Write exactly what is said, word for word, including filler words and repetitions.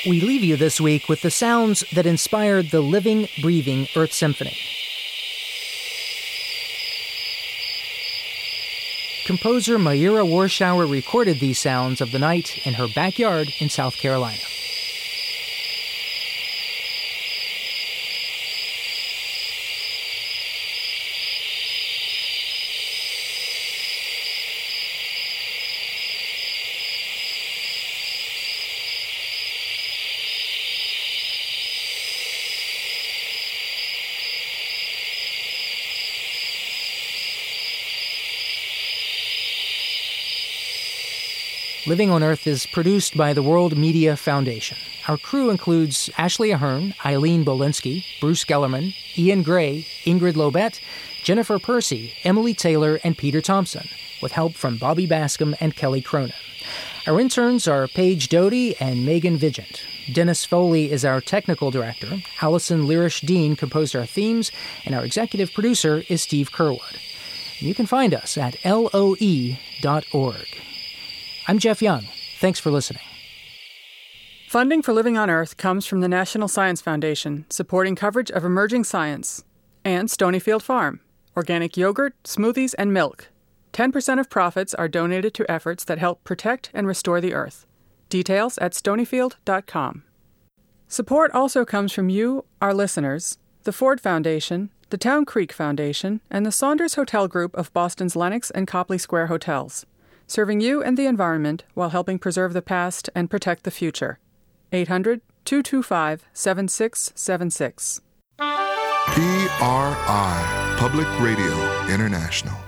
We leave you this week with the sounds that inspired the living, breathing Earth Symphony. Composer Mayura Warshauer recorded these sounds of the night in her backyard in South Carolina. Living on Earth is produced by the World Media Foundation. Our crew includes Ashley Ahern, Eileen Bolinsky, Bruce Gellerman, Ian Gray, Ingrid Lobet, Jennifer Percy, Emily Taylor, and Peter Thompson, with help from Bobby Bascom and Kelly Cronin. Our interns are Paige Doty and Megan Vigent. Dennis Foley is our technical director. Allison Lirish-Dean composed our themes, and our executive producer is Steve Curwood. You can find us at L O E dot org. I'm Jeff Young. Thanks for listening. Funding for Living on Earth comes from the National Science Foundation, supporting coverage of emerging science, and Stonyfield Farm, organic yogurt, smoothies, and milk. ten percent of profits are donated to efforts that help protect and restore the Earth. Details at stonyfield dot com. Support also comes from you, our listeners, the Ford Foundation, the Town Creek Foundation, and the Saunders Hotel Group of Boston's Lenox and Copley Square hotels, serving you and the environment while helping preserve the past and protect the future. eight hundred, two two five, seven six seven six. P R I, Public Radio International.